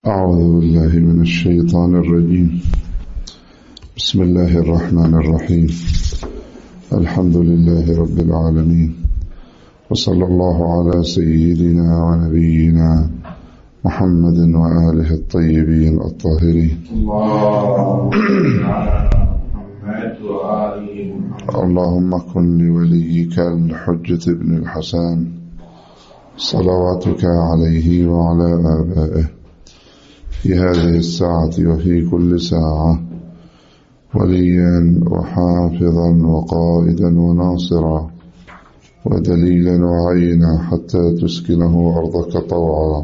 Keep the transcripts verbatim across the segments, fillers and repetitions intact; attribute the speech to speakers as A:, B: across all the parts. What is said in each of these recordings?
A: أعوذ بالله من الشيطان الرجيم. بسم الله الرحمن الرحيم. الحمد لله رب العالمين، وصلى الله على سيدنا ونبينا محمد وآله الطيبين الطاهرين. اللهم كن لوليك الحجة بن الحسن صلواتك عليه وعلى آبائه في هذه الساعة وفي كل ساعة وليا وحافظا وقائدا وناصرا ودليلا وعينا حتى تسكنه أرضك طوعا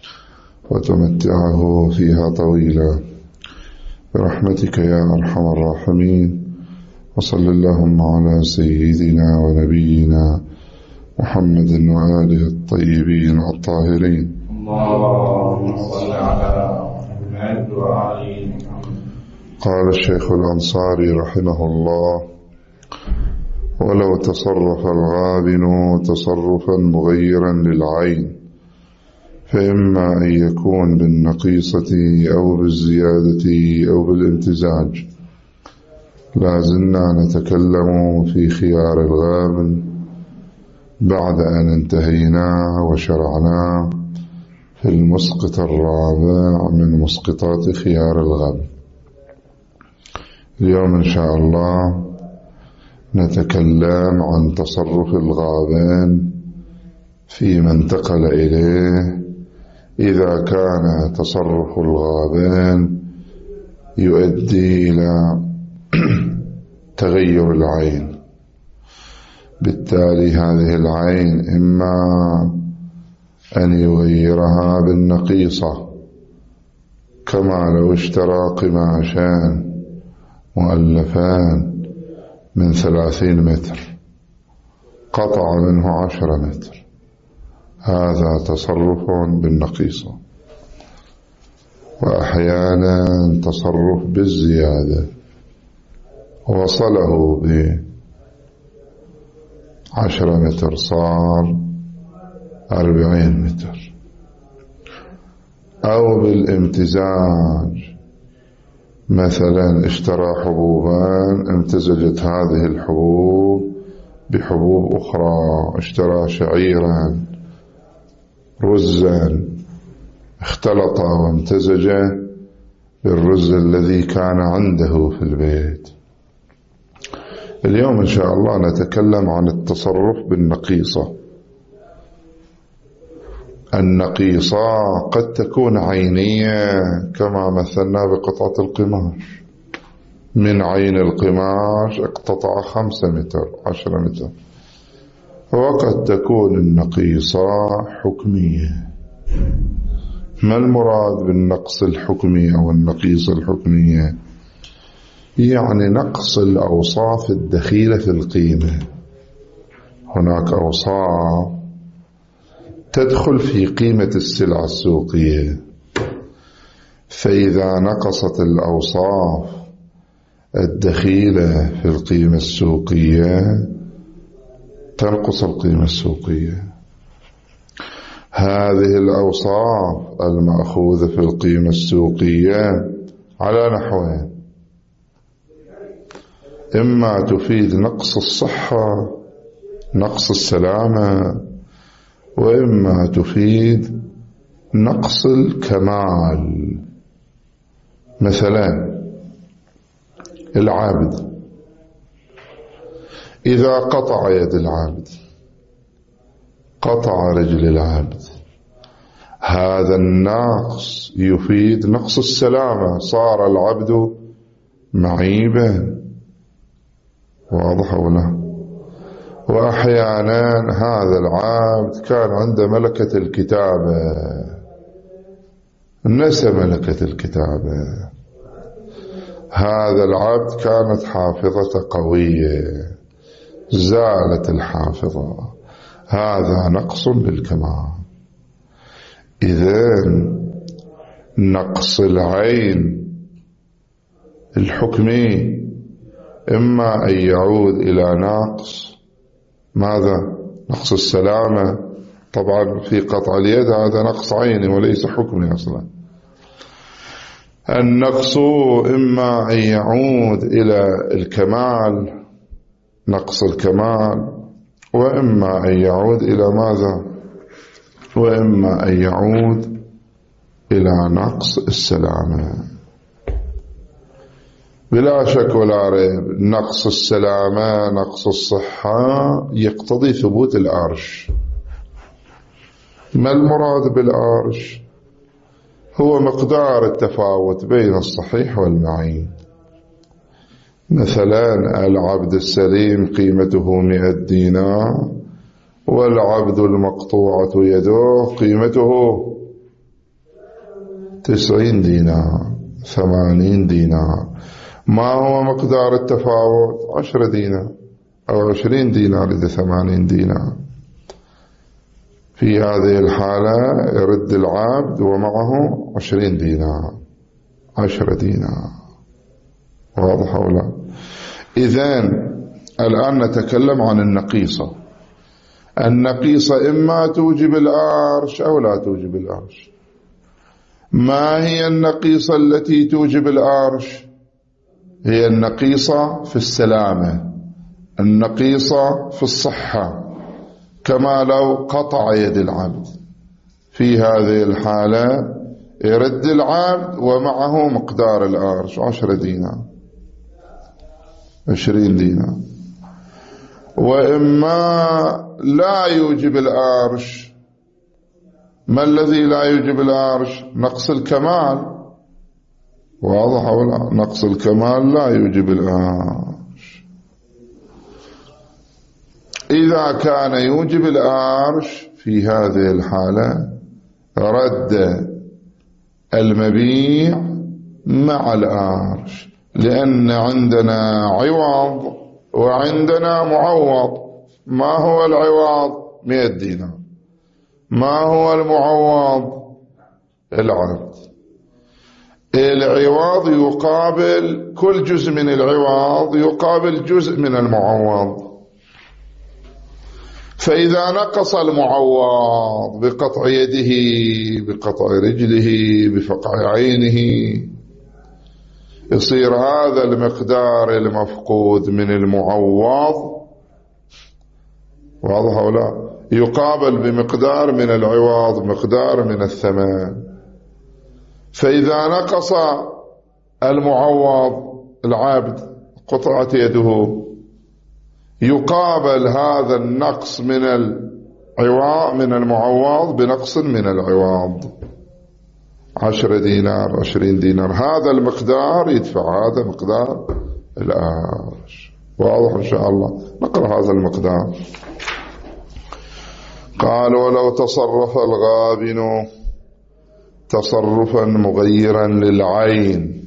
A: وتمتعه فيها طويلا برحمتك يا أرحم الراحمين. وصل اللهم على سيدنا ونبينا محمد وآله الطيبين الطاهرين.
B: اللهم صل على محمد وعلى محمد.
A: قال الشيخ الأنصاري رحمه الله: ولو تصرف الغابن تصرفا مغيرا للعين فإما أن يكون بالنقيصة أو بالزيادة أو بالامتزاج. لا زلنا نتكلم في خيار الغابن بعد أن انتهينا وشرعنا في المسقط الرابع من مسقطات خيار الغابن. اليوم إن شاء الله نتكلم عن تصرف الغابن فيما انتقل إليه إذا كان تصرف الغابن يؤدي إلى تغير العين. بالتالي هذه العين إما أن يغيرها بالنقيصة، كما لو اشترى قماشان مؤلفان من ثلاثين متر قطع منه عشرة متر، هذا تصرف بالنقيصة. وأحيانا تصرف بالزيادة، وصله بعشرة متر صار أربعين متر. أو بالامتزاج، مثلا اشترى حبوبان امتزجت هذه الحبوب بحبوب أخرى، اشترى شعيرا رزا اختلط وامتزج بالرز الذي كان عنده في البيت. اليوم إن شاء الله نتكلم عن التصرف بالنقيصة. النقيصة قد تكون عينية كما مثلنا بقطعة القماش، من عين القماش اقتطع خمسة متر عشرة متر. وقد تكون النقيصة حكمية. ما المراد بالنقص الحكمي أو النقيصة الحكمية؟ يعني نقص الأوصاف الدخيلة في القيمة. هناك أوصاف تدخل في قيمة السلعة السوقية، فإذا نقصت الأوصاف الدخيلة في القيمة السوقية تنقص القيمة السوقية. هذه الأوصاف المأخوذة في القيمة السوقية على نحوين: إما تفيد نقص الصحة نقص السلامة، وإما تفيد نقص الكمال. مثلا العابد، إذا قطع يد العابد قطع رجل العابد، هذا النقص يفيد نقص السلامة، صار العبد معيبا. واضح ولا؟ وأحيانا هذا العبد كان عنده ملكة الكتابة، نسى ملكة الكتابة. هذا العبد كانت حافظة قوية، زالت الحافظة، هذا نقص بالكمال. إذن نقص العين الحكمي إما أن يعود إلى نقص ماذا؟ نقص السلامة. طبعا في قطع اليد هذا نقص عيني وليس حكمي أصلا. النقص إما أن يعود إلى الكمال، نقص الكمال، وإما أن يعود إلى ماذا؟ وإما أن يعود إلى نقص السلامة. بلا شك ولا ريب نقص السلامة، نقص الصحة يقتضي ثبوت الأرش. ما المراد بالأرش؟ هو مقدار التفاوت بين الصحيح والمعين. مثلا العبد السليم قيمته مئة دينار، والعبد المقطوعة يده قيمته تسعين دينار، ثمانين دينار. ما هو مقدار التفاوت؟ عشرة دينار أو عشرين دينار إذا ثمانين دينار. في هذه الحالة يرد العبد ومعه عشرين دينار، عشرة دينار. واضح أو لا؟ إذن الآن نتكلم عن النقيصة. النقيصة إما توجب الأرش أو لا توجب الأرش. ما هي النقيصة التي توجب الأرش؟ هي النقيصة في السلامة، النقيصة في الصحة، كما لو قطع يد العبد. في هذه الحالة يرد العبد ومعه مقدار الأرش عشرة دينار، عشرين دينار. وإما لا يوجب الأرش. ما الذي لا يوجب الأرش؟ نقص الكمال. واضح ولا؟ نقص الكمال لا يوجب الأرش. إذا كان يوجب الأرش في هذه الحالة رد المبيع مع الأرش، لأن عندنا عوض وعندنا معوض. ما هو العوض؟ مئة دينار. ما هو المعوض؟ العبد. العوض يقابل كل جزء من العوض يقابل جزء من المعوض. فإذا نقص المعوض بقطع يده، بقطع رجله، بفقع عينه، يصير هذا المقدار المفقود من المعوض، واضح أو لا، يقابل بمقدار من العوض، مقدار من الثمن. فإذا نقص المعوض العبد قطعت يده، يقابل هذا النقص من العوض من المعوض بنقص من العوض، عشرة دينار، عشرين دينار. هذا المقدار يدفع هذا مقدار الأرش. واضح إن شاء الله؟ نقرأ هذا المقدار. قال: ولو تصرف الغابن تصرفا مغيرا للعين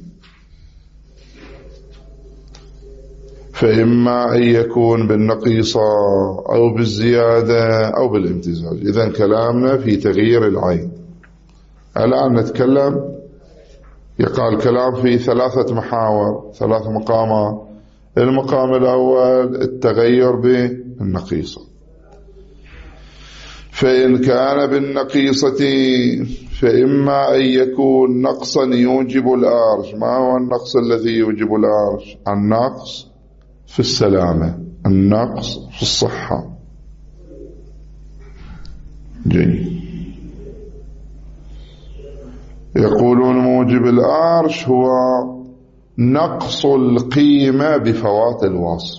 A: فإما أن يكون بالنقيصة أو بالزيادة أو بالامتزاج. إذن كلامنا في تغيير العين. الآن نتكلم، يقال كلام في ثلاثة محاور، ثلاث مقامات. المقام الأول التغير بالنقيصة. فإن كان بالنقيصة فإما أن يكون نقصا يوجب الأرش. ما هو النقص الذي يوجب الأرش؟ النقص في السلامة، النقص في الصحة. جيد. يقولون موجب الأرش هو نقص القيمة بفوات الوصف.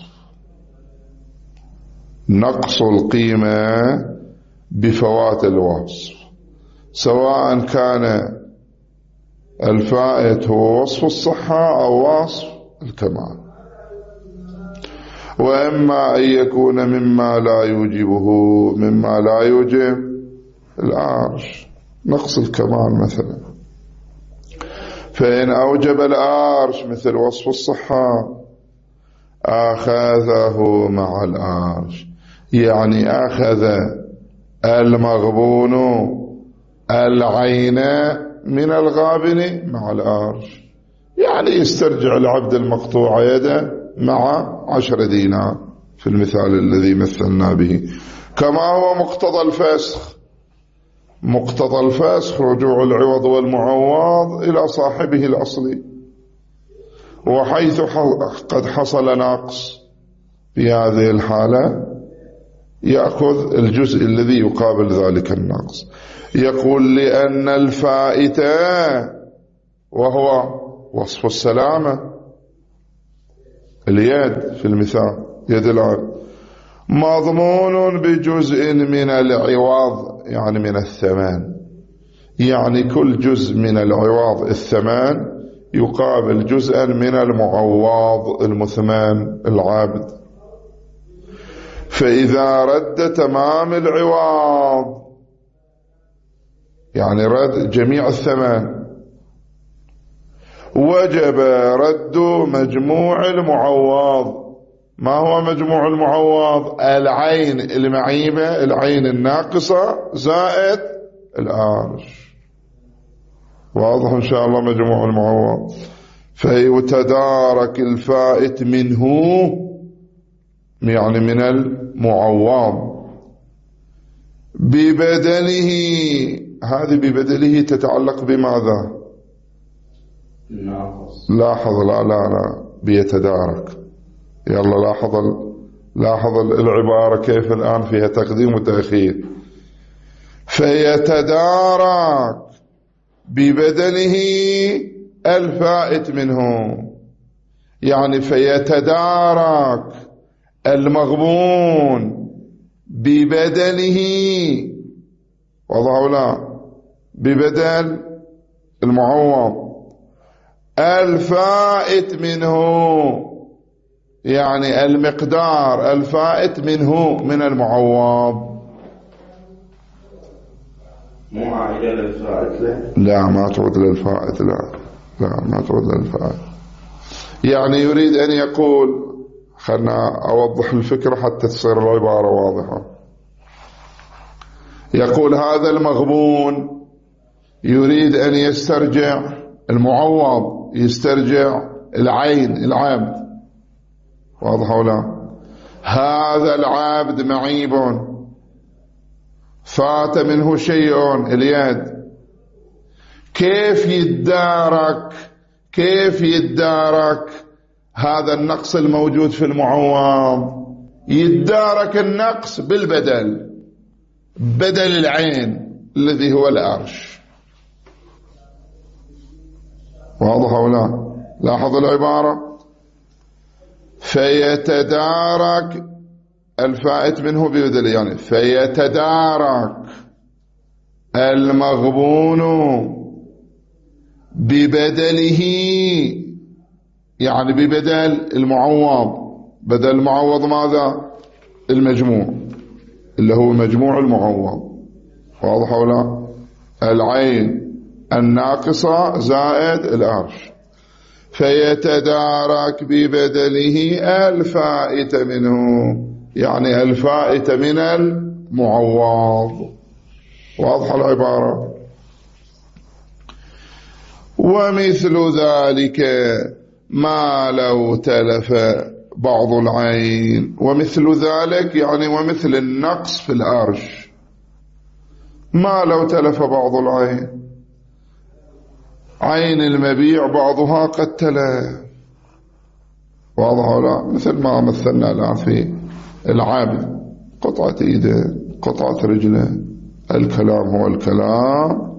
A: نقص القيمة بفوات الوصف، سواء كان الفائت هو وصف الصحة أو وصف الكمال. وإما أن يكون مما لا يوجبه، مما لا يوجب الأرش، نقص الكمال مثلا. فإن أوجب الأرش مثل وصف الصحة أخذه مع الأرش، يعني أخذ المغبون العين من الغابن مع الأرش، يعني يسترجع العبد المقطوع يده مع عشر دينار في المثال الذي مثلنا به، كما هو مقتضى الفسخ. مقتضى الفسخ رجوع العوض والمعوض إلى صاحبه الأصلي، وحيث قد حصل نقص في هذه الحالة يأخذ الجزء الذي يقابل ذلك النقص. يقول لأن الفائت وهو وصف السلامة اليد في المثال يد العبد مضمون بجزء من العوض يعني من الثمان، يعني كل جزء من العوض الثمان يقابل جزءا من المعوض المثمان العبد. فإذا رد تمام العوض يعني رد جميع الثمان وجب رد مجموع المعوض. ما هو مجموع المعوض؟ العين المعيبة العين الناقصة زائد الآرش. واضح إن شاء الله مجموع المعوض. فيتدارك الفائت منه يعني من المعوض ببدله. هذه ببدله تتعلق بماذا؟
B: الناقص.
A: لاحظ لا لا لا بيتدارك. يلا لاحظ لاحظ العبارة كيف الآن فيها تقديم وتأخير. فيتدارك ببدله الفائت منه، يعني فيتدارك المغبون ببدله. وضعوا لا ببدل المعوض الفائت منه، يعني المقدار الفائت منه من المعوض.
B: مو عائلة للفائت له؟
A: لا ما تعود للفائت، لا لا ما تعود للفائت. يعني يريد أن يقول، خلنا أوضح الفكرة حتى تصير العبارة واضحة. يقول هذا المغبون يريد أن يسترجع المعوض، يسترجع العين العبد. واضح ولا؟ هذا العبد معيب فات منه شيء اليد. كيف يتدارك كيف يتدارك هذا النقص الموجود في المعوض؟ يتدارك النقص بالبدل، بدل العين الذي هو الأرش. واضح ولا؟ لاحظ العبارة. فيتدارك الفائت منه ببدل، يعني فيتدارك المغبون ببدله، يعني ببدل المعوض. بدل المعوض ماذا؟ المجموع اللي هو مجموع المعوض. واضح ولا؟ العين الناقصة زائد الأرش. فيتدارك ببدله الفائت منه، يعني الفائت من المعوض. واضح العبارة. ومثل ذلك ما لو تلف بعض العين. ومثل ذلك يعني ومثل النقص في الأرش. ما لو تلف بعض العين، عين المبيع بعضها قد تلف. واضح ولا؟ مثل ما مثلنا الآن في العابد، قطعة ايده قطعة رجله، الكلام هو الكلام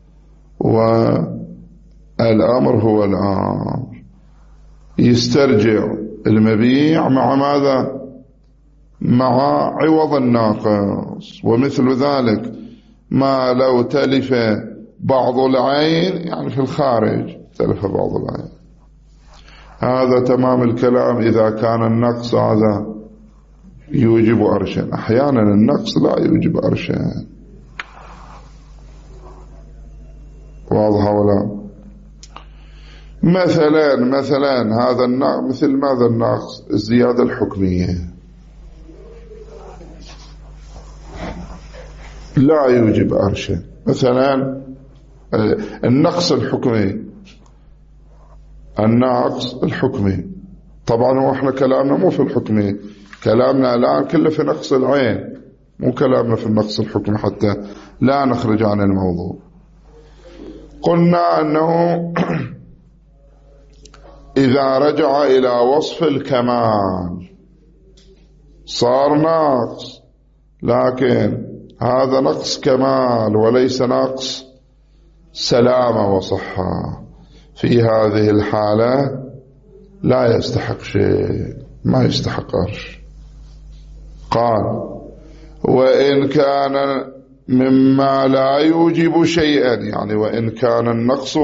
A: والأمر هو الأمر. يسترجع المبيع مع ماذا؟ مع عوض الناقص. ومثل ذلك ما لو تلف بعض العين، يعني في الخارج تلف بعض العين. هذا تمام الكلام إذا كان النقص هذا يوجب أرشا. أحيانا النقص لا يوجب أرشا. واضح ولا؟ مثلا مثلا هذا النقص مثل ماذا النقص؟ الزيادة الحكمية لا يوجب أرشا. مثلا النقص الحكمي، النقص الحكمي طبعا واحنا كلامنا مو في الحكمي، كلامنا الآن كله في نقص العين مو كلامنا في النقص الحكم حتى لا نخرج عن الموضوع. قلنا أنه إذا رجع إلى وصف الكمال صار ناقص، لكن هذا نقص كمال وليس نقص سلامة وصحة. في هذه الحالة لا يستحق شيء، ما يستحق أرش. قال وإن كان مما لا يوجب شيئا، يعني وإن كان النقص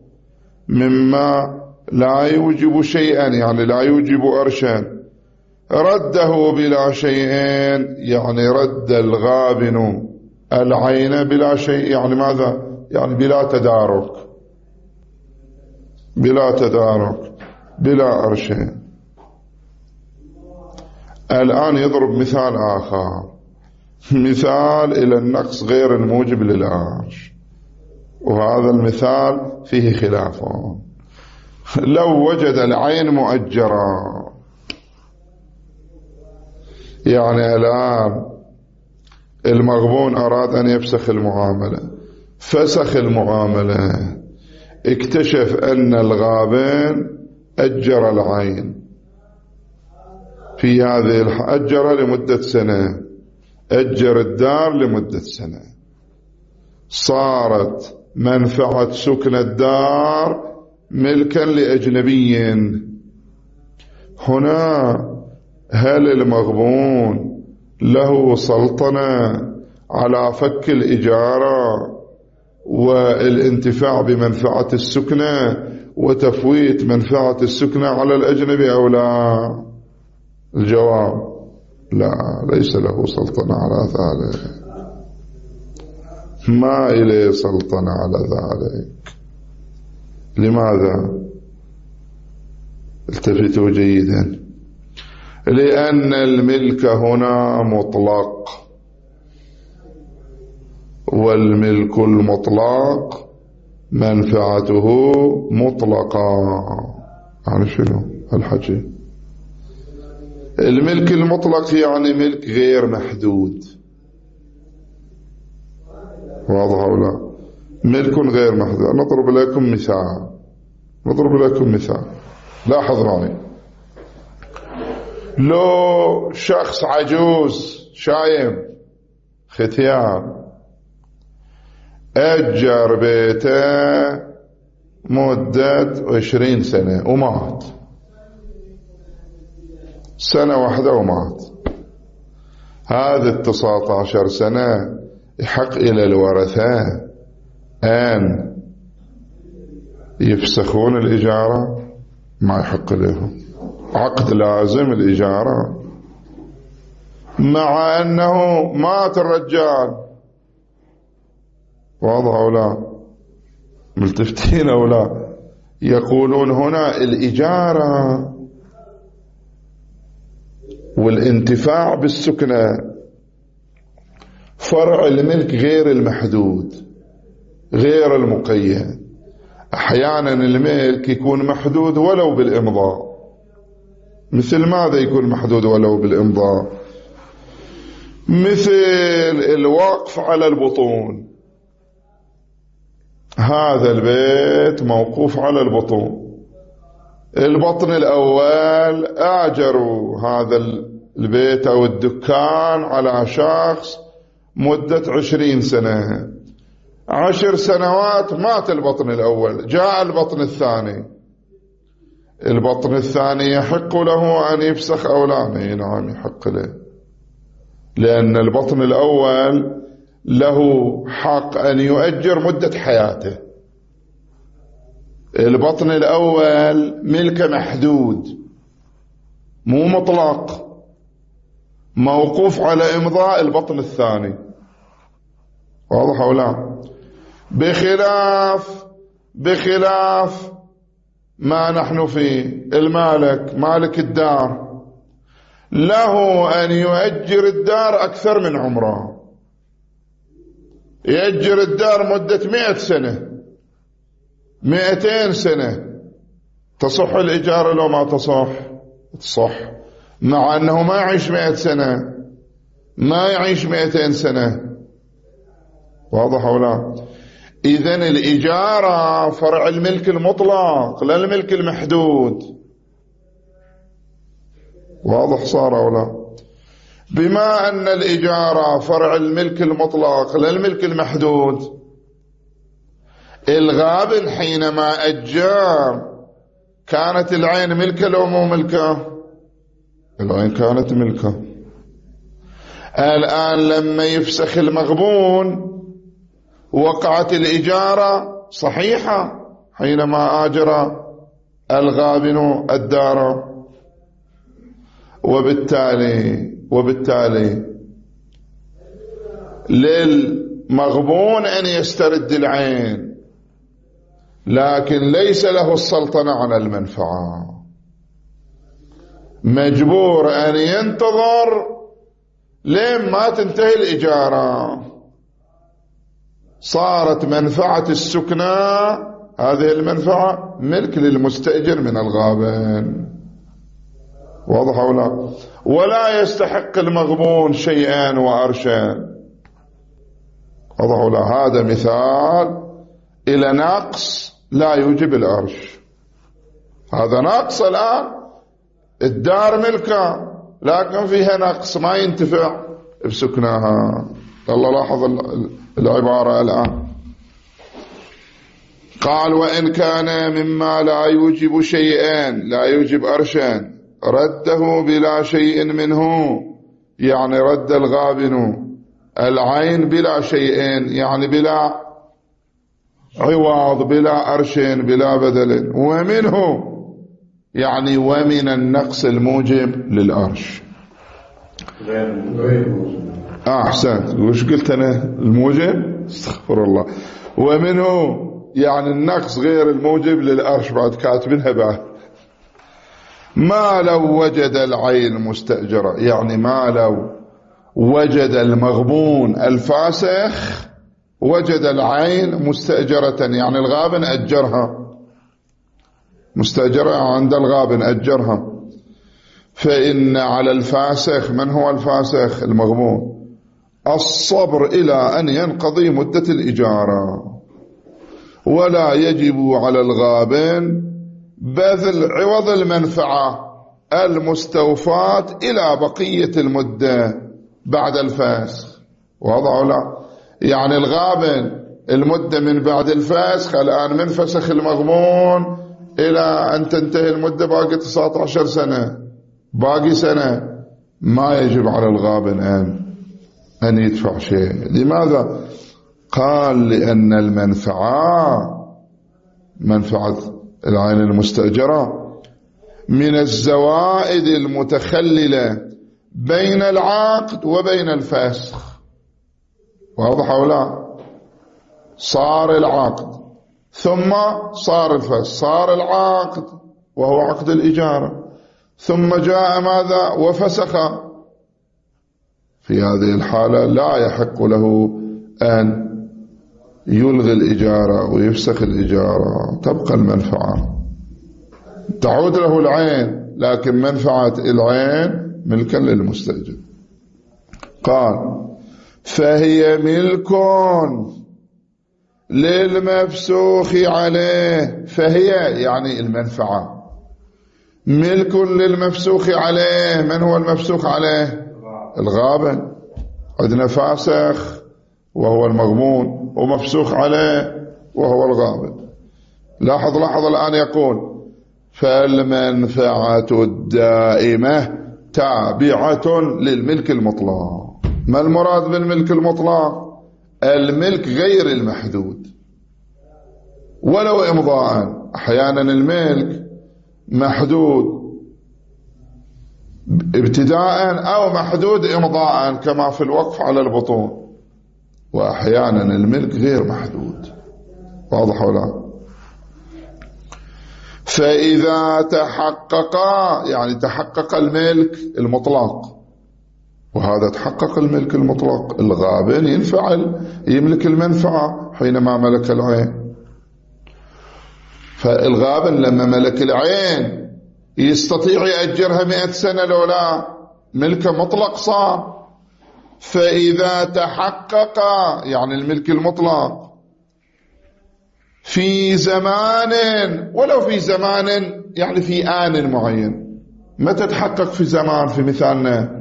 A: مما لا يوجب شيئا يعني لا يوجب أرشا، رده بلا شيئين، يعني رد الغابن العين بلا شيء، يعني ماذا؟ يعني بلا تدارك، بلا تدارك بلا أرشين. الآن يضرب مثال آخر، مثال إلى النقص غير الموجب للأرش، وهذا المثال فيه خلاف. لو وجد العين مؤجرة، يعني الآن المغبون أراد أن يفسخ المعاملة، فسخ المعاملة، اكتشف أن الغابن أجر العين في هذه الحالة، أجر لمدة سنة، أجر الدار لمدة سنة، صارت منفعة سكن الدار ملكا لأجنبي. هنا هل المغبون له سلطنة على فك الإجارة والانتفاع بمنفعة السكنة وتفويت منفعة السكنة على الأجنبي أو لا؟ الجواب لا، ليس له سلطنة على ذلك، ما إليه سلطنة على ذلك. لماذا؟ التفتوا جيدا، لأن الملك هنا مطلق، والملك المطلق منفعته مطلقة. يعني شنو الحكي؟ الملك المطلق يعني ملك غير محدود، واضح أو لا؟ ملك غير محدود. نضرب لكم مثال، نضرب لكم مثال، لاحظ معي. لو شخص عجوز شايب ختيان أجر بيته مدة عشرين سنة ومات، سنة واحدة ومات، هذه التسعة عشر سنة يحق إلى الورثة أن يفسخون الإجارة؟ ما يحق لهم، عقد لازم الإجارة، مع أنه مات الرجال. واضح أو لا؟ ملتفتين أو لا؟ يقولون هنا الإجارة والانتفاع بالسكنة فرع الملك غير المحدود غير المقيد. أحيانا الملك يكون محدود ولو بالإمضاء. مثل ماذا يكون محدود ولو بالإمضاء؟ مثل الوقف على البطون، هذا البيت موقوف على البطون، البطن الأول أجروا هذا البيت أو الدكان على شخص مدة عشرين سنة، عشر سنوات مات البطن الأول، جاء البطن الثاني، البطن الثاني يحق له أن يفسخ أو لا؟ نعم يحق له، لأن البطن الأول له حق أن يؤجر مدة حياته. البطن الأول ملك محدود مو مطلق، موقوف على إمضاء البطن الثاني. واضح أو لا؟ بخلاف بخلاف ما نحن فيه، المالك مالك الدار له أن يؤجر الدار أكثر من عمره، يأجر الدار مدة مئة سنة مئتين سنة، تصح الإجارة لو ما تصح؟ تصح، مع أنه ما يعيش مئة سنة، ما يعيش مئتين سنة. واضح أو لا؟ إذن الإجارة فرع الملك المطلق لا الملك المحدود. واضح صار أو لا؟ بما أن الإجارة فرع الملك المطلق لا الملك المحدود، الغابن حينما أجار كانت العين ملكة لو مو ملكة؟ العين كانت ملكة. الآن لما يفسخ المغبون وقعت الإجارة صحيحة حينما آجر الغابن الدار، وبالتالي وبالتالي للمغبون أن يسترد العين، لكن ليس له السلطنة على المنفعة، مجبور أن ينتظر لين ما تنتهي الإجارة. صارت منفعة السكنى هذه المنفعة ملك للمستأجر من الغابن. واضح أو لا؟ ولا يستحق المغبون شيئا وأرشا. واضح أو لا؟ هذا مثال إلى نقص لا يوجب الأرش. هذا نقص الآن، الدار ملكة لكن فيها نقص ما ينتفع بسكنها. الله لاحظ العبارة الآن. قال وإن كان مما لا يوجب شيئا لا يوجب أرشا رده بلا شيء منه، يعني رد الغابن العين بلا شيئين، يعني بلا عوض بلا أرش بلا بدل، ومنه يعني ومن النقص الموجب للأرش. آه أحسنت. وش قلت أنا؟ الموجب؟ استغفر الله. ومنه يعني النقص غير الموجب للأرش، بعد كاتبينها بعد. ما لو وجد العين مستأجرة، يعني ما لو وجد المغبون الفاسخ وجد العين مستأجرة، يعني الغابن أجرها مستأجرة عند الغابن أجرها، فإن على الفاسخ، من هو الفاسخ؟ المغبون، الصبر إلى أن ينقضي مدة الإجارة، ولا يجب على الغابن بذل عوض المنفعة المستوفاة إلى بقية المدة بعد الفاسخ. واضح ولا؟ يعني الغابن المدة من بعد الفاسخ الآن من فسخ المغبون إلى أن تنتهي المدة باقي تسعة عشر سنة، باقي سنة، ما يجب على الغابن أن أن يدفع شيء. لماذا؟ قال لأن المنفعة، منفعة العين المستأجرة، من الزوائد المتخللة بين العقد وبين الفسخ. واضح أو لا؟ صار العقد ثم صار الفسخ، صار العقد وهو عقد الإجارة، ثم جاء ماذا؟ وفسخ. في هذه الحالة لا يحق له أن يلغي الإجارة ويفسخ الإجارة، تبقى المنفعة، تعود له العين، لكن منفعة العين ملكا للمستأجر. قال فهي ملك للمفسوخ عليه، فهي يعني المنفعة ملك للمفسوخ عليه. من هو المفسوخ عليه؟ الغابن. عندنا فاسخ وهو المغمون، ومفسوخ عليه وهو الغابن. لاحظ لاحظ الآن يقول فالمنفعة الدائمة تابعة للملك المطلق. ما المراد بالملك المطلق؟ الملك غير المحدود ولو إمضاء. أحيانا الملك محدود ابتداء أو محدود إمضاء كما في الوقف على البطون، وأحيانا الملك غير محدود. واضح ولا؟ فإذا تحقق، يعني تحقق الملك المطلق، وهذا تحقق الملك المطلق، الغابن ينفعل يملك المنفعة حينما ملك العين. فالغابن لما ملك العين يستطيع يأجرها مئة سنة لو لا، ملك مطلق صار. فإذا تحقق يعني الملك المطلق في زمان، ولو في زمان يعني في آن معين. متى تحقق في زمان؟ في مثالنا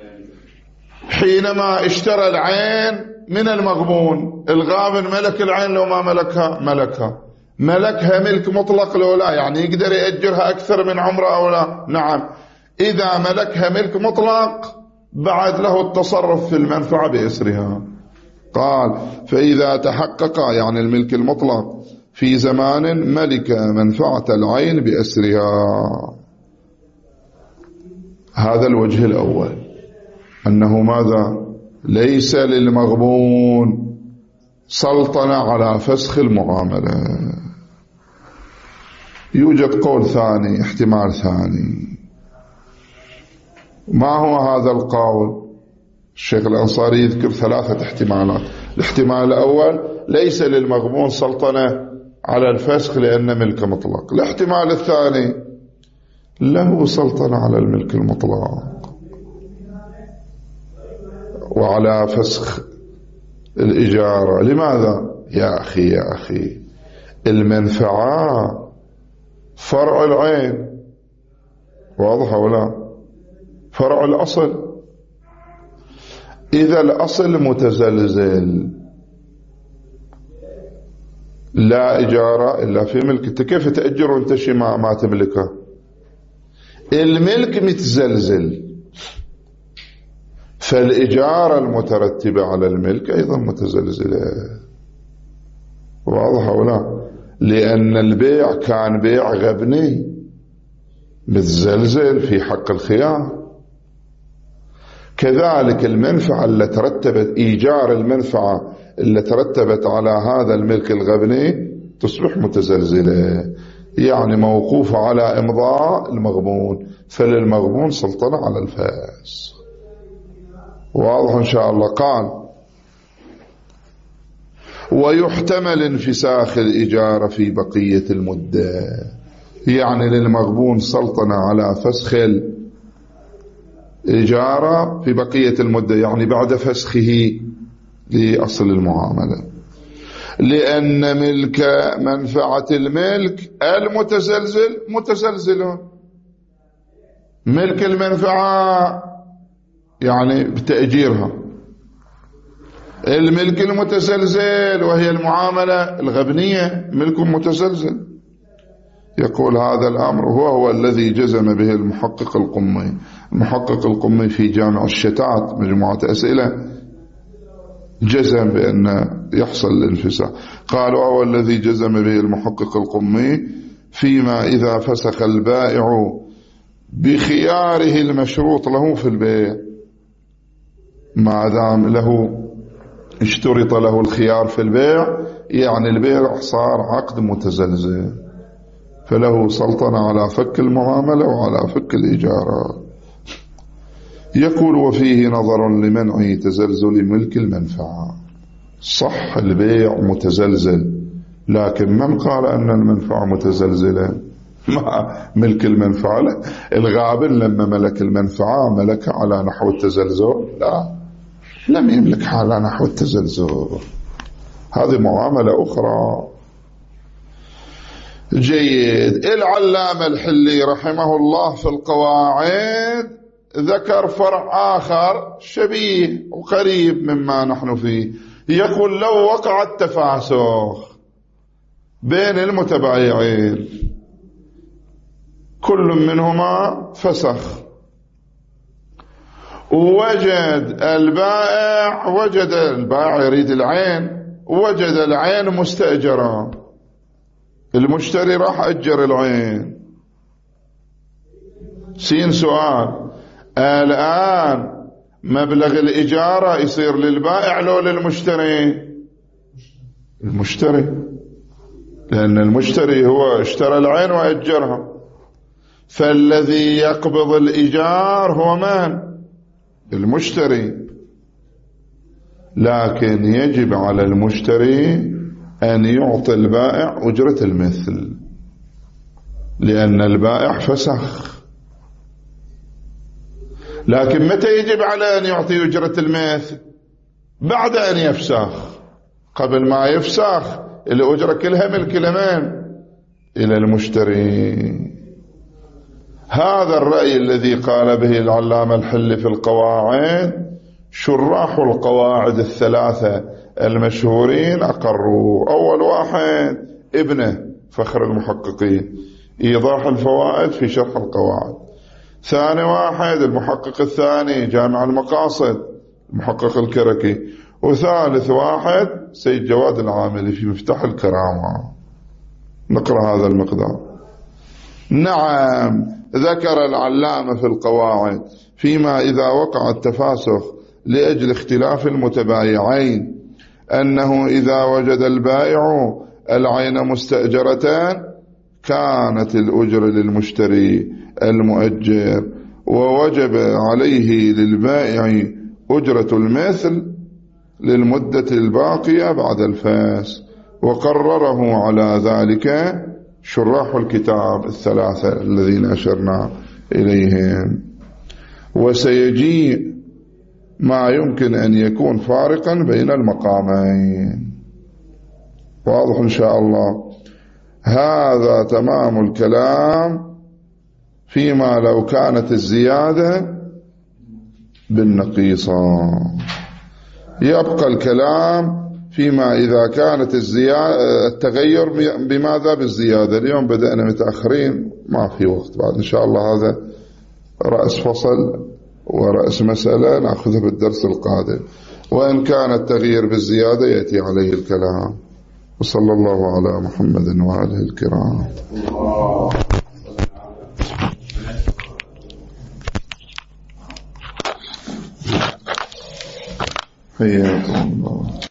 A: حينما اشترى العين من المغبون. الغابن ملك العين لو ما ملكها؟ ملكها. ملكها ملك مطلق لو لا؟ يعني يقدر يأجرها أكثر من عمره أو لا؟ نعم. إذا ملكها ملك مطلق بعد له التصرف في المنفعة بإسرها. قال فإذا تحقق يعني الملك المطلق في زمان ملك منفعة العين بأسرها. هذا الوجه الأول، أنه ماذا؟ ليس للمغبون سلطنة على فسخ المعاملة. يوجد قول ثاني، احتمال ثاني. ما هو هذا القول؟ الشيخ الأنصاري يذكر ثلاثة احتمالات. الاحتمال الأول ليس للمغبون سلطنة على الفسخ لأن ملك مطلق. الاحتمال الثاني له سلطنة على الملك المطلق وعلى فسخ الإجارة. لماذا؟ يا أخي يا أخي المنفعة فرع العين، واضح ولا؟ فرع الأصل. إذا الأصل متزلزل لا إجارة إلا في ملك، كيف تأجر وانت شيء ما, ما تملكه؟ الملك متزلزل، فالإجارة المترتبة على الملك أيضا متزلزلة، واضح ولا؟ لأن البيع كان بيع غبني متزلزل في حق الخيار. كذلك المنفعة اللي ترتبت، إيجار المنفعة اللي ترتبت على هذا الملك الغبني تصبح متزلزلة، يعني موقوفة على إمضاء المغبون، فللمغبون سلطنة على الفاس. واضح إن شاء الله. قال ويحتمل انفساخ الإجارة في بقية المدة، يعني للمغبون سلطنة على فسخ الإجارة في بقية المدة، يعني بعد فسخه لأصل المعاملة، لأن ملك منفعة الملك المتزلزل متزلزل. ملك المنفعة يعني بتأجيرها، الملك المتزلزل وهي المعاملة الغبنية ملك متزلزل. يقول هذا الأمر هو هو الذي جزم به المحقق القمي. المحقق القمي في جامع الشتات مجموعة أسئلة جزم بأن يحصل الانفساخ. قال وهو الذي جزم به المحقق القمي فيما إذا فسخ البائع بخياره المشروط له في البيع، ما دام له اشترط له الخيار في البيع، يعني البيع صار عقد متزلزل، فله سلطنة على فك المعاملة وعلى فك الإجارة. يقول وفيه نظر لمنع تزلزل ملك المنفعة. صح البيع متزلزل، لكن من قال أن المنفعة متزلزلة؟ ما ملك المنفعة لا. الغابن لما ملك المنفعة ملك على نحو التزلزل؟ لا، لم يملك على نحو التزلزل، هذه معاملة أخرى. جيد. العلامة الحلي رحمه الله في القواعد ذكر فرع آخر شبيه وقريب مما نحن فيه. يقول لو وقع التفاسخ بين المتبايعين، كل منهما فسخ، ووجد البائع وجد البائع يريد العين، وجد العين مستأجرة، المشتري راح أجر العين. سين سؤال، الآن مبلغ الإجارة يصير للبائع لو للمشتري؟ المشتري، لأن المشتري هو اشترى العين وأجرها، فالذي يقبض الإيجار هو من؟ المشتري. لكن يجب على المشتري أن يعطي البائع أجرة المثل، لأن البائع فسخ. لكن متى يجب على أن يعطي أجرة المثل؟ بعد أن يفسخ. قبل ما يفسخ الأجرة كلها ملك لمن؟ إلى المشتري. هذا الرأي الذي قال به العلامة الحلي في القواعد شراح القواعد الثلاثة المشهورين أقروا. أول واحد ابنه فخر المحققين إيضاح الفوائد في شرح القواعد. ثاني واحد المحقق الثاني جامع المقاصد المحقق الكركي. وثالث واحد سيد جواد العاملي في مفتاح الكرامة. نقرأ هذا المقدار. نعم، ذكر العلامة في القواعد فيما إذا وقع التفاسخ لأجل اختلاف المتبايعين أنه إذا وجد البائع العين مستأجرتان كانت الأجرة للمشتري المؤجر، ووجب عليه للبائع أجرة المثل للمدة الباقية بعد الفاس. وقرره على ذلك شراح الكتاب الثلاثة الذين أشرنا إليهم. وسيجيء ما يمكن أن يكون فارقا بين المقامين. واضح إن شاء الله. هذا تمام الكلام فيما لو كانت الزيادة بالنقيصة. يبقى الكلام فيما إذا كانت الزيادة التغير بماذا؟ بالزيادة. اليوم بدأنا متأخرين ما في وقت بعد. إن شاء الله هذا رأس فصل ورأس مسألة نأخذها بالدرس القادم. وإن كان التغيير بالزيادة يأتي عليه الكلام. وصلى الله على محمد وآله الكرام. حياكم الله.